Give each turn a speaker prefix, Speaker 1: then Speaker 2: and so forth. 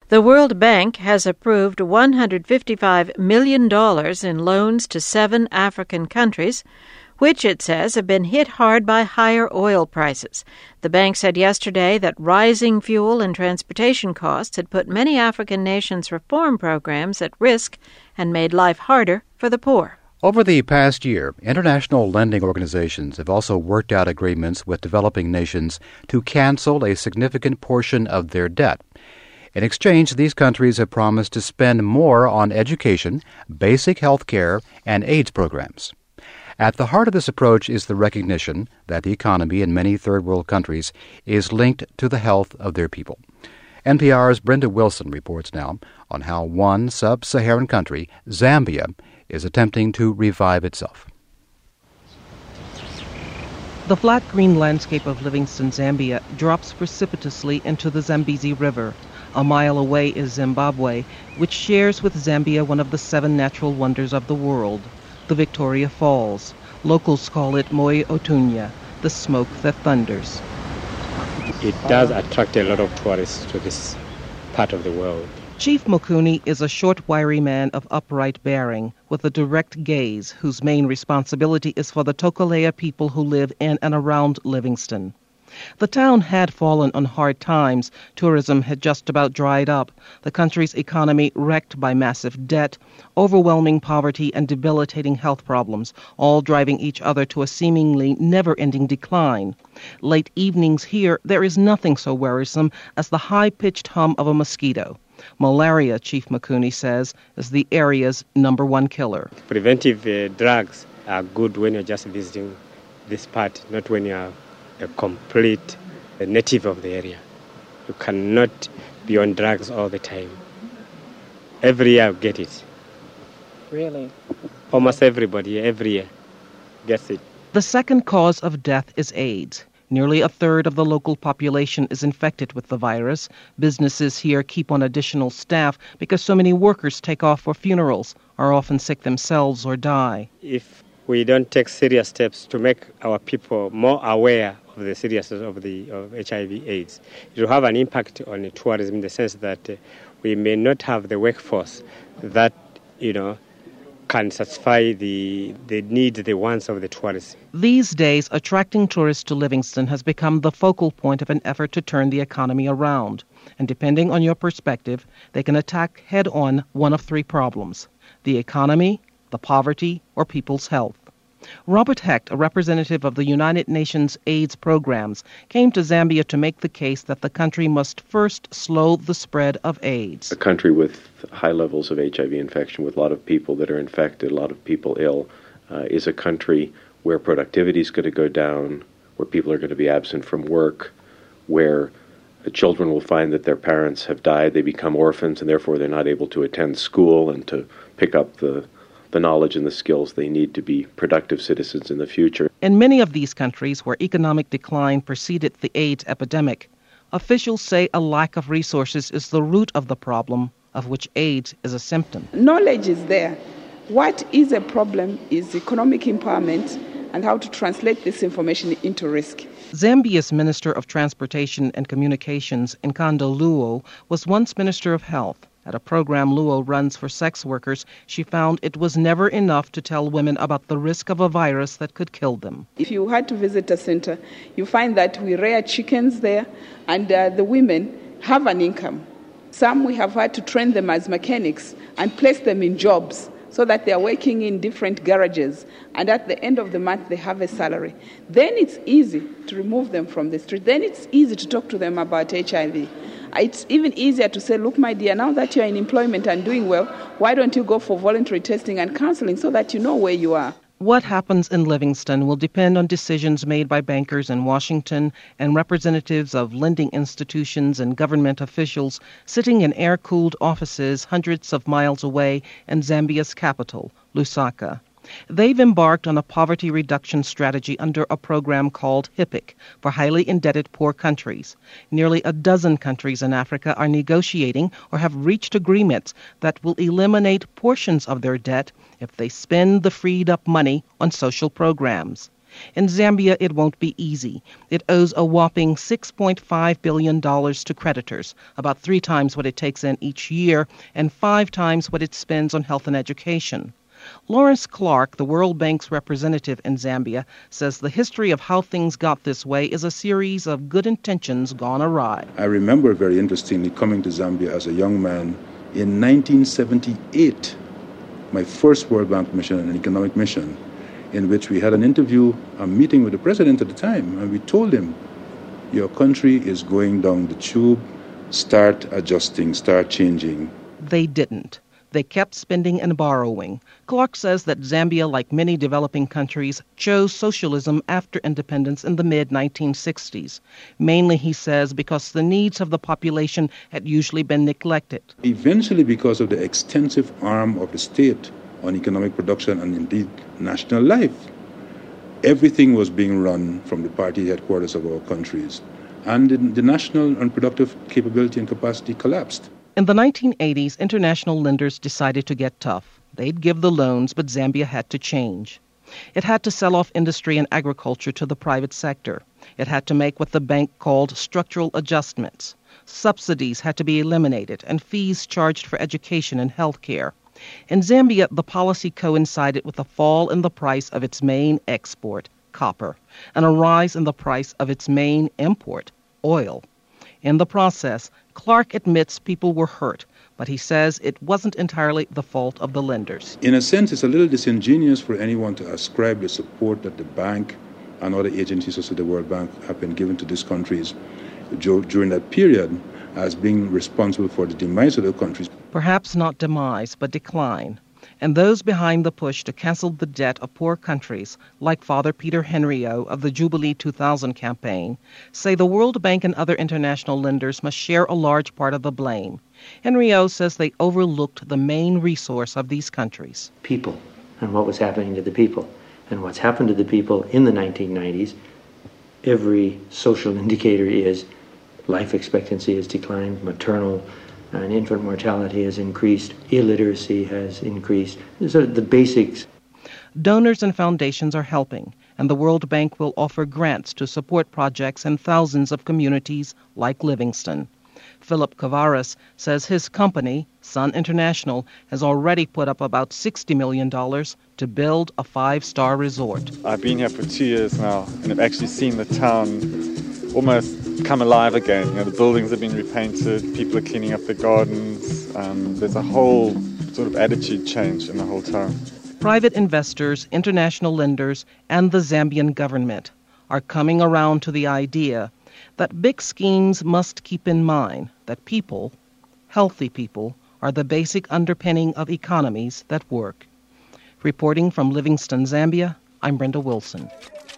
Speaker 1: The World Bank has approved $155 million in loans to 7 African countries, which it says have been hit hard by higher oil prices. The bank said yesterday that rising fuel and transportation costs had put many African nations' reform programs at risk and made life harder for the poor.
Speaker 2: Over the past year, international lending organizations have also worked out agreements with developing nations to cancel a significant portion of their debt. In exchange, these countries have promised to spend more on education, basic health care, and AIDS programs. At the heart of this approach is the recognition that the economy in many third-world countries is linked to the health of their people. NPR's Brenda Wilson reports now on how one sub-Saharan country, Zambia, is attempting to revive itself.
Speaker 3: The flat green landscape of Livingstone, Zambia, drops precipitously into the Zambezi River. A mile away is Zimbabwe, which shares with Zambia one of the 7 natural wonders of the world, the Victoria Falls. Locals call it Moi Otunya, the smoke that thunders.
Speaker 4: It does attract a lot of tourists to this part of the world.
Speaker 3: Chief Mukuni is a short, wiry man of upright bearing, with a direct gaze, whose main responsibility is for the Tokolea people who live in and around Livingstone. The town had fallen on hard times. Tourism had just about dried up. The country's economy wrecked by massive debt, overwhelming poverty, and debilitating health problems, all driving each other to a seemingly never-ending decline. Late evenings here, there is nothing so worrisome as the high-pitched hum of a mosquito. Malaria, Chief Mukuni says, is the area's #1 killer.
Speaker 4: Preventive drugs are good when you're just visiting this part, not when you're a complete native of the area. You cannot be on drugs all the time. Every year you get it.
Speaker 3: Really?
Speaker 4: Almost everybody, every year, gets it.
Speaker 3: The second cause of death is AIDS. Nearly a third of the local population is infected with the virus. Businesses here keep on additional staff because so many workers take off for funerals, are often sick themselves or die.
Speaker 4: If we don't take serious steps to make our people more aware of the seriousness of HIV/AIDS, it will have an impact on tourism in the sense that we may not have the workforce that, can satisfy the needs, the wants of the tourists.
Speaker 3: These days, attracting tourists to Livingstone has become the focal point of an effort to turn the economy around. And depending on your perspective, they can attack head-on one of 3 problems: the economy, the poverty, or people's health. Robert Hecht, a representative of the United Nations AIDS programs, came to Zambia to make the case that the country must first slow the spread of AIDS.
Speaker 5: A country with high levels of HIV infection, with a lot of people that are infected, a lot of people ill, is a country where productivity is going to go down, where people are going to be absent from work, where the children will find that their parents have died, they become orphans, and therefore they're not able to attend school and to pick up the knowledge and the skills they need to be productive citizens in the future.
Speaker 3: In many of these countries where economic decline preceded the AIDS epidemic, officials say a lack of resources is the root of the problem, of which AIDS is a symptom.
Speaker 6: Knowledge is there. What is a problem is economic empowerment and how to translate this information into risk.
Speaker 3: Zambia's Minister of Transportation and Communications, Nkanda Luo, was once Minister of Health. At a program Luo runs for sex workers, she found it was never enough to tell women about the risk of a virus that could kill them.
Speaker 6: If you had to visit a center, you find that we rear chickens there, and the women have an income. Some we have had to train them as mechanics and place them in jobs so that they are working in different garages, and at the end of the month they have a salary. Then it's easy to remove them from the street. Then it's easy to talk to them about HIV. It's even easier to say, look, my dear, now that you're in employment and doing well, why don't you go for voluntary testing and counseling so that you know where you are?
Speaker 3: What happens in Livingstone will depend on decisions made by bankers in Washington and representatives of lending institutions and government officials sitting in air-cooled offices hundreds of miles away in Zambia's capital, Lusaka. They've embarked on a poverty reduction strategy under a program called HIPIC for highly indebted poor countries. Nearly a dozen countries in Africa are negotiating or have reached agreements that will eliminate portions of their debt if they spend the freed-up money on social programs. In Zambia, it won't be easy. It owes a whopping $6.5 billion to creditors, about 3 times what it takes in each year and 5 times what it spends on health and education. Lawrence Clark, the World Bank's representative in Zambia, says the history of how things got this way is a series of good intentions gone awry.
Speaker 7: I remember very interestingly coming to Zambia as a young man in 1978, my first World Bank mission, an economic mission, in which we had a meeting with the president at the time, and we told him, your country is going down the tube, start adjusting, start changing.
Speaker 3: They didn't. They kept spending and borrowing. Clark says that Zambia, like many developing countries, chose socialism after independence in the mid-1960s. Mainly, he says, because the needs of the population had usually been neglected.
Speaker 7: Eventually, because of the extensive arm of the state on economic production and indeed national life, everything was being run from the party headquarters of our countries. And the national and productive capability and capacity collapsed.
Speaker 3: In the 1980s, international lenders decided to get tough. They'd give the loans, but Zambia had to change. It had to sell off industry and agriculture to the private sector. It had to make what the bank called structural adjustments. Subsidies had to be eliminated and fees charged for education and health care. In Zambia, the policy coincided with a fall in the price of its main export, copper, and a rise in the price of its main import, oil. In the process, Clark admits people were hurt, but he says it wasn't entirely the fault of the lenders.
Speaker 7: In a sense, it's a little disingenuous for anyone to ascribe the support that the bank and other agencies such as the World Bank have been given to these countries during that period as being responsible for the demise of the countries.
Speaker 3: Perhaps not demise, but decline. And those behind the push to cancel the debt of poor countries, like Father Peter Henriot of the Jubilee 2000 campaign, say the World Bank and other international lenders must share a large part of the blame. Henriot says they overlooked the main resource of these countries.
Speaker 8: People, and what was happening to the people. And what's happened to the people in the 1990s, every social indicator is life expectancy has declined, maternal and infant mortality has increased, illiteracy has increased. These are the basics.
Speaker 3: Donors and foundations are helping, and the World Bank will offer grants to support projects in thousands of communities like Livingston. Philip Kavaris says his company, Sun International, has already put up about $60 million to build a 5-star resort.
Speaker 9: I've been here for 2 years now, and I've actually seen the town almost come alive again. You know, the buildings have been repainted, people are cleaning up their gardens, there's a whole sort of attitude change in the whole town.
Speaker 3: Private investors, international lenders, and the Zambian government are coming around to the idea that big schemes must keep in mind that people, healthy people, are the basic underpinning of economies that work. Reporting from Livingston, Zambia, I'm Brenda Wilson.